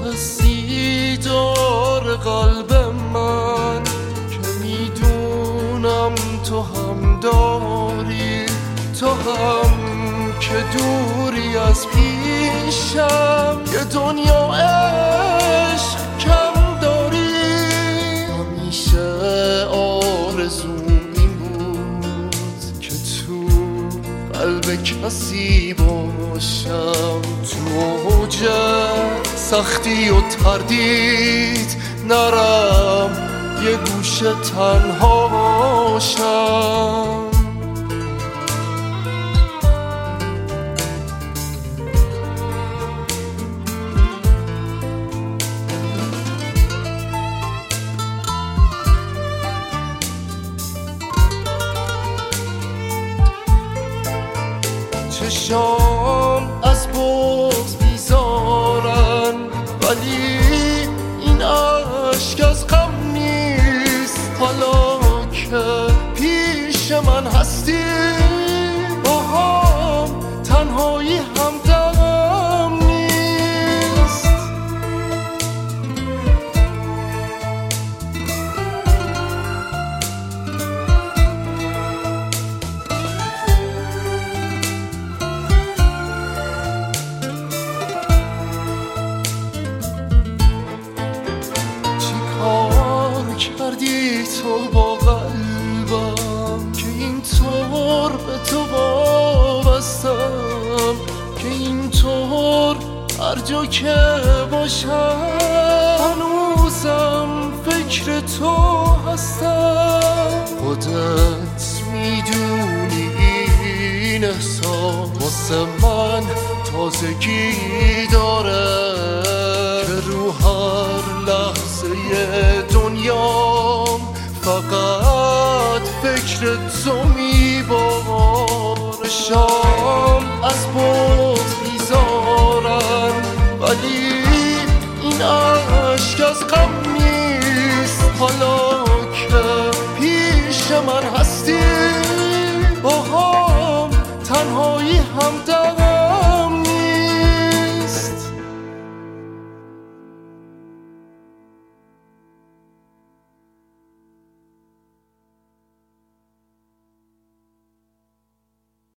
هستی دار قلب من که میدونم تو هم داری، تو هم که دوری از پیشم یه دنیا عشق کم داری. همیشه آرزوم این بود که تو قلب کسی باشم، تو اوج سختی و تردید نرم یه گوشه تنهاشم. چشام از بغض بیزارن ولی این عشق از غم نیست. حالا که پیش من هستی با هم تنهایی هم دم نیست. کردی تو با قلبم که اینطور به تو وابستم، که اینطور هر جا که باشم هنوزم فکر تو هستم. خودت میدونی این احساس واسه من تازگی داره که رو هر لحظه دنیام فقط فکر تو میباره. شام از بغض بیزارن ولی این عشق از غم نیست. حالا که پیش من هستی با هم تنهایی هم دم